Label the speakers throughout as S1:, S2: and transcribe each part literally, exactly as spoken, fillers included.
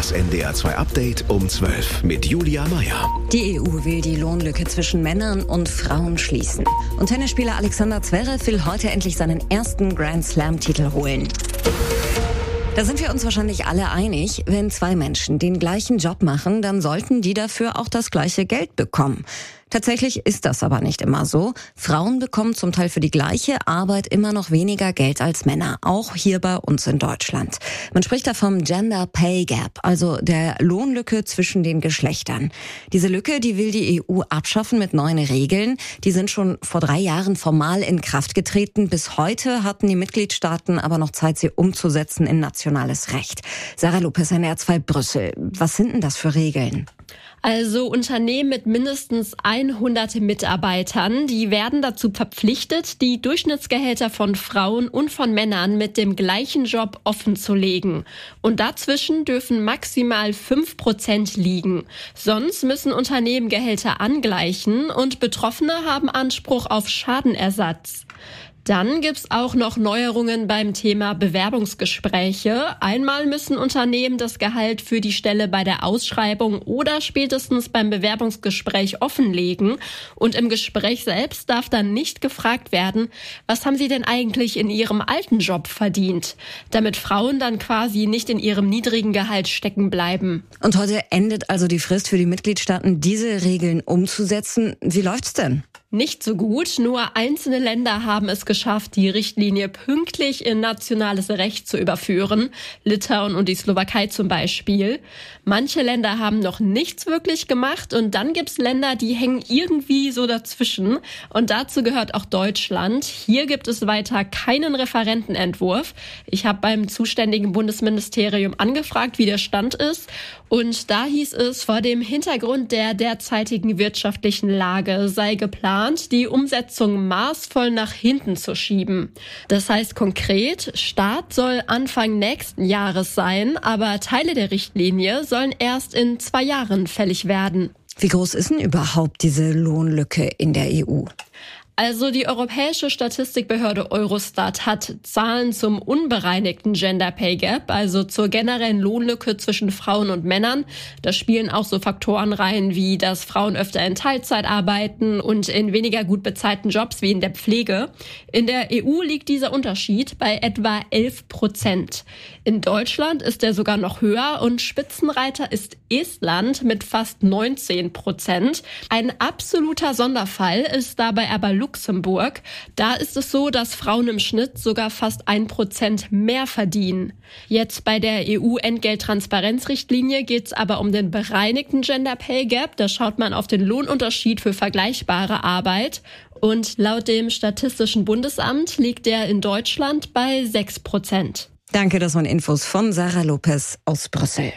S1: Das N D R zwei Update um zwölf mit Julia Meyer.
S2: Die E U will die Lohnlücke zwischen Männern und Frauen schließen. Und Tennisspieler Alexander Zverev will heute endlich seinen ersten Grand Slam-Titel holen. Da sind wir uns wahrscheinlich alle einig, wenn zwei Menschen den gleichen Job machen, dann sollten die dafür auch das gleiche Geld bekommen. Tatsächlich ist das aber nicht immer so. Frauen bekommen zum Teil für die gleiche Arbeit immer noch weniger Geld als Männer, auch hier bei uns in Deutschland. Man spricht da vom Gender Pay Gap, also der Lohnlücke zwischen den Geschlechtern. Diese Lücke, die will die E U abschaffen mit neuen Regeln. Die sind schon vor drei Jahren formal in Kraft getreten. Bis heute hatten die Mitgliedstaaten aber noch Zeit, sie umzusetzen in nationales Recht. Sarah Lopez, N D R zwei Brüssel. Was sind denn das für Regeln?
S3: Also Unternehmen mit mindestens hundert Mitarbeitern, die werden dazu verpflichtet, die Durchschnittsgehälter von Frauen und von Männern mit dem gleichen Job offenzulegen. Und dazwischen dürfen maximal fünf Prozent liegen. Sonst müssen Unternehmen Gehälter angleichen und Betroffene haben Anspruch auf Schadenersatz. Dann gibt's auch noch Neuerungen beim Thema Bewerbungsgespräche. Einmal müssen Unternehmen das Gehalt für die Stelle bei der Ausschreibung oder spätestens beim Bewerbungsgespräch offenlegen. Und im Gespräch selbst darf dann nicht gefragt werden, was haben Sie denn eigentlich in Ihrem alten Job verdient? Damit Frauen dann quasi nicht in ihrem niedrigen Gehalt stecken bleiben.
S2: Und heute endet also die Frist für die Mitgliedstaaten, diese Regeln umzusetzen. Wie läuft's denn?
S3: Nicht so gut. Nur einzelne Länder haben es geschafft, die Richtlinie pünktlich in nationales Recht zu überführen. Litauen und die Slowakei zum Beispiel. Manche Länder haben noch nichts wirklich gemacht und dann gibt's Länder, die hängen irgendwie so dazwischen. Und dazu gehört auch Deutschland. Hier gibt es weiter keinen Referentenentwurf. Ich habe beim zuständigen Bundesministerium angefragt, wie der Stand ist. Und da hieß es, vor dem Hintergrund der derzeitigen wirtschaftlichen Lage sei geplant, die Umsetzung maßvoll nach hinten zu schieben. Das heißt konkret, Start soll Anfang nächsten Jahres sein, aber Teile der Richtlinie sollen erst in zwei Jahren fällig werden.
S2: Wie groß ist denn überhaupt diese Lohnlücke in der E U?
S3: Also die europäische Statistikbehörde Eurostat hat Zahlen zum unbereinigten Gender Pay Gap, also zur generellen Lohnlücke zwischen Frauen und Männern. Da spielen auch so Faktoren rein, wie dass Frauen öfter in Teilzeit arbeiten und in weniger gut bezahlten Jobs wie in der Pflege. In der E U liegt dieser Unterschied bei etwa elf Prozent. In Deutschland ist er sogar noch höher und Spitzenreiter ist Estland mit fast neunzehn Prozent. Ein absoluter Sonderfall ist dabei aber Luxemburg. Da ist es so, dass Frauen im Schnitt sogar fast ein Prozent mehr verdienen. Jetzt bei der E U-Entgelttransparenzrichtlinie geht es aber um den bereinigten Gender Pay Gap. Da schaut man auf den Lohnunterschied für vergleichbare Arbeit. Und laut dem Statistischen Bundesamt liegt der in Deutschland bei sechs Prozent.
S2: Danke, das waren Infos von Sarah Lopez aus Brüssel.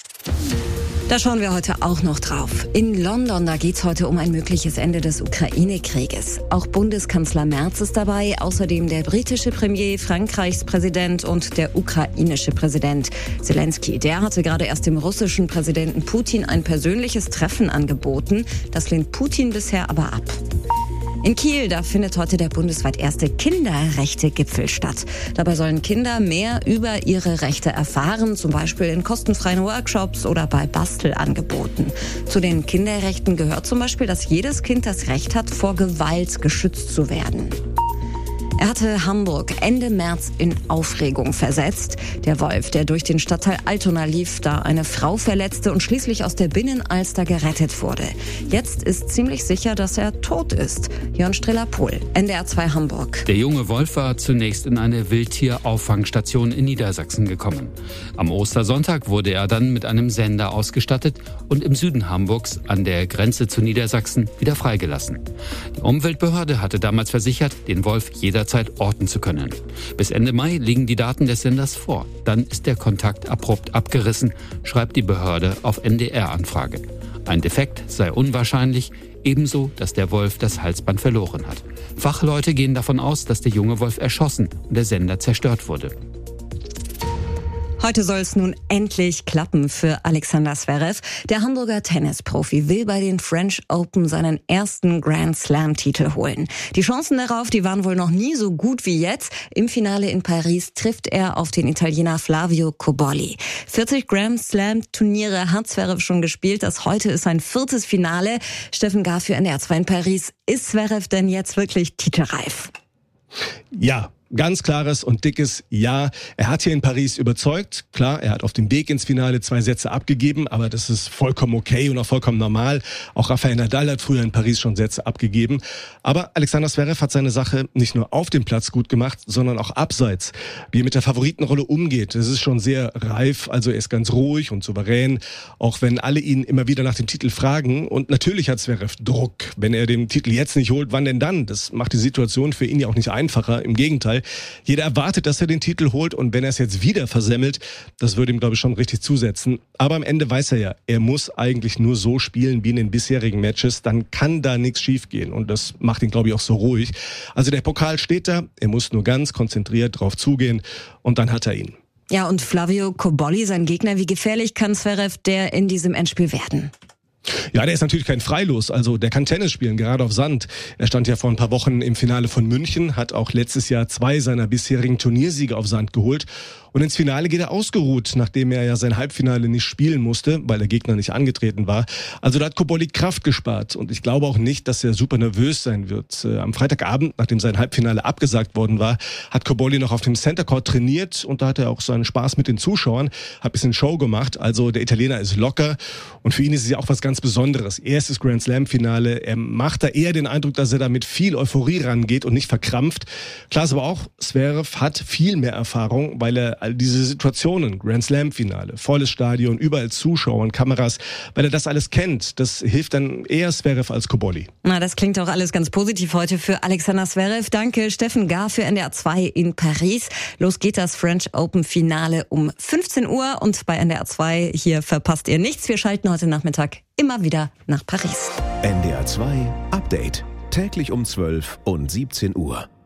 S2: Da schauen wir heute auch noch drauf. In London, da geht's heute um ein mögliches Ende des Ukraine-Krieges. Auch Bundeskanzler Merz ist dabei, außerdem der britische Premier, Frankreichs Präsident und der ukrainische Präsident Zelensky. Der hatte gerade erst dem russischen Präsidenten Putin ein persönliches Treffen angeboten. Das lehnt Putin bisher aber ab. In Kiel, da findet heute der bundesweit erste Kinderrechte-Gipfel statt. Dabei sollen Kinder mehr über ihre Rechte erfahren, zum Beispiel in kostenfreien Workshops oder bei Bastelangeboten. Zu den Kinderrechten gehört zum Beispiel, dass jedes Kind das Recht hat, vor Gewalt geschützt zu werden. Er hatte Hamburg Ende März in Aufregung versetzt. Der Wolf, der durch den Stadtteil Altona lief, da eine Frau verletzte und schließlich aus der Binnenalster gerettet wurde. Jetzt ist ziemlich sicher, dass er tot ist. Jörn Strela-Pohl, N D R zwei Hamburg.
S4: Der junge Wolf war zunächst in eine Wildtierauffangstation in Niedersachsen gekommen. Am Ostersonntag wurde er dann mit einem Sender ausgestattet und im Süden Hamburgs an der Grenze zu Niedersachsen wieder freigelassen. Die Umweltbehörde hatte damals versichert, den Wolf jederzeit orten zu können. Bis Ende Mai liegen die Daten des Senders vor. Dann ist der Kontakt abrupt abgerissen, schreibt die Behörde auf N D R-Anfrage. Ein Defekt sei unwahrscheinlich, ebenso, dass der Wolf das Halsband verloren hat. Fachleute gehen davon aus, dass der junge Wolf erschossen und der Sender zerstört wurde.
S2: Heute soll es nun endlich klappen für Alexander Zverev. Der Hamburger Tennisprofi will bei den French Open seinen ersten Grand Slam-Titel holen. Die Chancen darauf, die waren wohl noch nie so gut wie jetzt. Im Finale in Paris trifft er auf den Italiener Flavio Cobolli. vierzig Grand Slam-Turniere hat Zverev schon gespielt. Das heute ist sein viertes Finale. Steffen Gar für N D R zwei in Paris. Ist Zverev denn jetzt wirklich titelreif?
S5: Ja. Ganz klares und dickes Ja. Er hat hier in Paris überzeugt. Klar, er hat auf dem Weg ins Finale zwei Sätze abgegeben, aber das ist vollkommen okay und auch vollkommen normal. Auch Rafael Nadal hat früher in Paris schon Sätze abgegeben. Aber Alexander Zverev hat seine Sache nicht nur auf dem Platz gut gemacht, sondern auch abseits. Wie er mit der Favoritenrolle umgeht, das ist schon sehr reif. Also er ist ganz ruhig und souverän, auch wenn alle ihn immer wieder nach dem Titel fragen. Und natürlich hat Zverev Druck. Wenn er den Titel jetzt nicht holt, wann denn dann? Das macht die Situation für ihn ja auch nicht einfacher. Im Gegenteil. Jeder erwartet, dass er den Titel holt, und wenn er es jetzt wieder versemmelt, das würde ihm, glaube ich, schon richtig zusetzen. Aber am Ende weiß er ja, er muss eigentlich nur so spielen wie in den bisherigen Matches, dann kann da nichts schiefgehen, und das macht ihn, glaube ich, auch so ruhig. Also der Pokal steht da, er muss nur ganz konzentriert drauf zugehen, und dann hat er ihn.
S2: Ja, und Flavio Cobolli, sein Gegner, wie gefährlich kann Zverev der in diesem Endspiel werden?
S5: Ja, der ist natürlich kein Freilos, also der kann Tennis spielen, gerade auf Sand. Er stand ja vor ein paar Wochen im Finale von München, hat auch letztes Jahr zwei seiner bisherigen Turniersiege auf Sand geholt. Und ins Finale geht er ausgeruht, nachdem er ja sein Halbfinale nicht spielen musste, weil der Gegner nicht angetreten war. Also da hat Cobolli Kraft gespart, und ich glaube auch nicht, dass er super nervös sein wird. Äh, am Freitagabend, nachdem sein Halbfinale abgesagt worden war, hat Cobolli noch auf dem Center Court trainiert, und da hat er auch seinen Spaß mit den Zuschauern, hat ein bisschen Show gemacht. Also der Italiener ist locker, und für ihn ist es ja auch was ganz Besonderes. Erstes Grand Slam Finale, er macht da eher den Eindruck, dass er da mit viel Euphorie rangeht und nicht verkrampft. Klar ist aber auch, Zverev hat viel mehr Erfahrung, weil er all diese Situationen, Grand Slam Finale, volles Stadion, überall Zuschauer und Kameras, weil er das alles kennt. Das hilft dann eher Zverev als Cobolli.
S2: Na, das klingt auch alles ganz positiv heute für Alexander Zverev. Danke, Steffen Gar für N D R zwei in Paris. Los geht das French Open Finale um fünfzehn Uhr, und bei N D R zwei hier verpasst ihr nichts. Wir schalten heute Nachmittag immer wieder nach Paris.
S1: N D R zwei Update. Täglich um zwölf und siebzehn Uhr.